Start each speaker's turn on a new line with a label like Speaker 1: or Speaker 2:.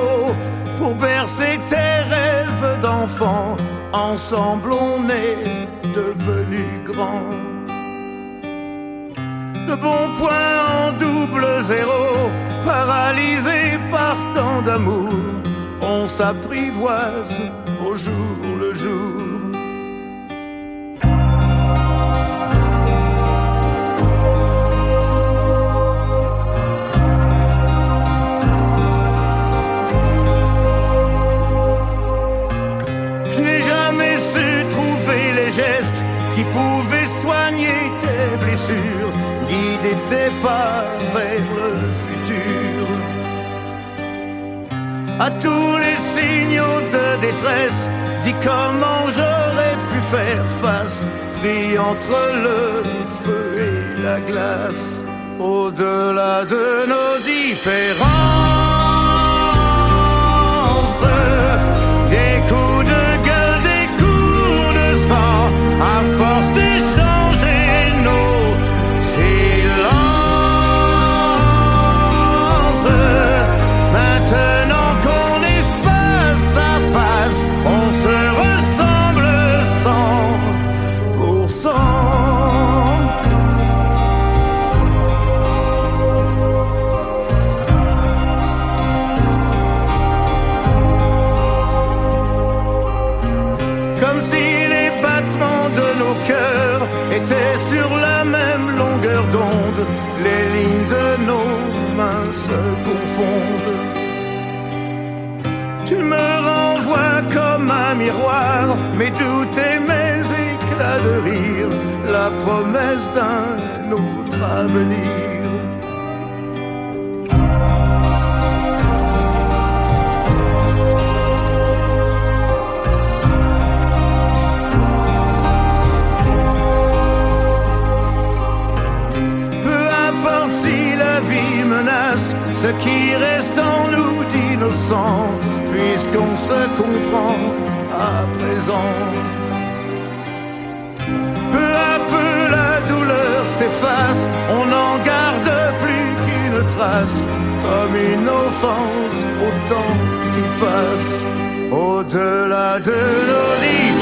Speaker 1: mots pour bercer tes rêves d'enfant. Ensemble on est devenus grands. Le bon point en double zéro, paralysé par tant d'amour, on s'apprivoise au jour le jour. Je n'ai jamais su trouver les gestes qui pouvaient soigner tes blessures, guider tes pas vers le futur. À tous les signaux de détresse, dis comment j'aurais pu faire face, pris entre le feu et la glace. Au-delà de nos différences, des coups de gueule, des coups de sang, à force d'échanger nos silences. Maintenant qu'on est face à face, on se ressemble 100%. Comme si les battements de nos cœurs étaient sur la même longueur d'onde, les lignes de nos mains se confondent. Tu me renvoies comme un miroir mes doutes et mes éclats de rire, la promesse d'un autre avenir. Ce qui reste en nous d'innocent, puisqu'on se comprend à présent. Peu à peu la douleur s'efface, on n'en garde plus qu'une trace, comme une offense au temps qui passe. Au-delà de nos lits